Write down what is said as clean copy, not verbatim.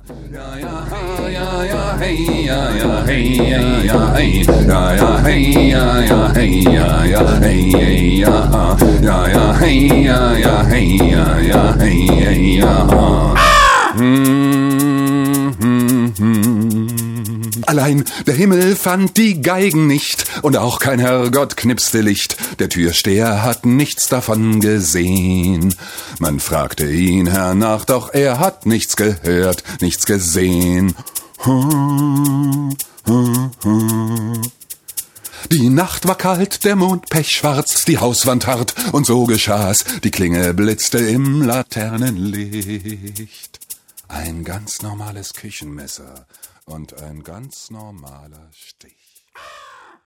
Ja, ja, ja, ja, hey, ja, ja, hey, ja, hey, ja, ja, hey, ja, ja, hey, ja, ja, hey, ja, ja, ja, hey, ja, ja, hey, ja, ja, hey, ja. Allein der Himmel fand die Geigen nicht und auch kein Herrgott knipste Licht. Der Türsteher hat nichts davon gesehen. Man fragte ihn hernach, doch er hat nichts gehört, nichts gesehen. Die Nacht war kalt, der Mond pechschwarz, die Hauswand hart und so geschah's. Die Klinge blitzte im Laternenlicht. Ein ganz normales Küchenmesser und ein ganz normaler Stich.